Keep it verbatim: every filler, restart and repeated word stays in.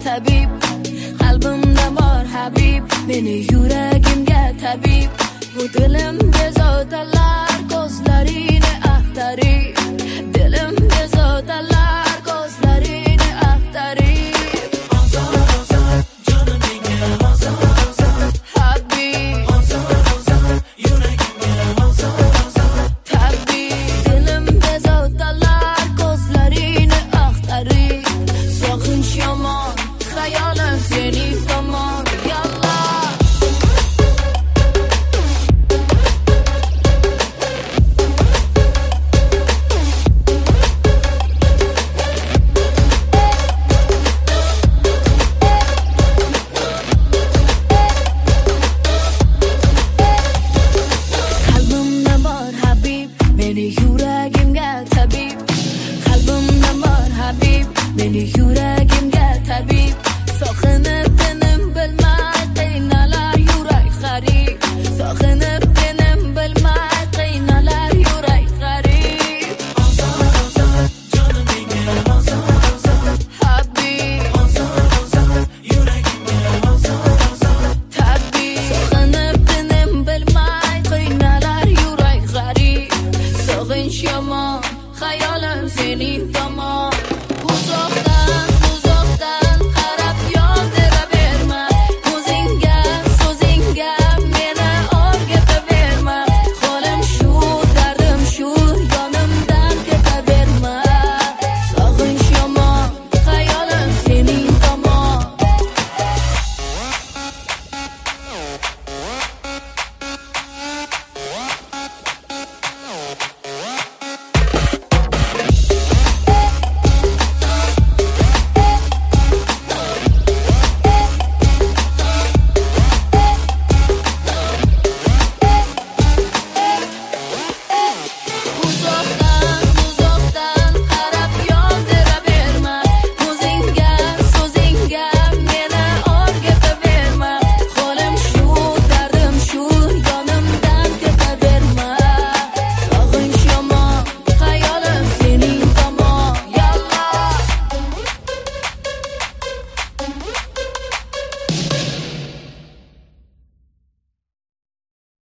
tabib, qalbimda bor habib, meni yuragimga tabib. Bu dilim bezotalar, ko'zlarini axtarib, dilim bezotalar, ko'zlarini axtarib. Ozor, ozor, jonim menga ozor, ozor, Habib, ozor, ozor, yuragimga ozor, ozor, tabib, dilim bezotalar, ko'zlarini axtarib. Sog'inch yomon, xayolim seni tomon. Yallah qalbimda bor habib, meni yuragimga tabib, qalbimda bor habib, meni yuragimga tabib. So'xini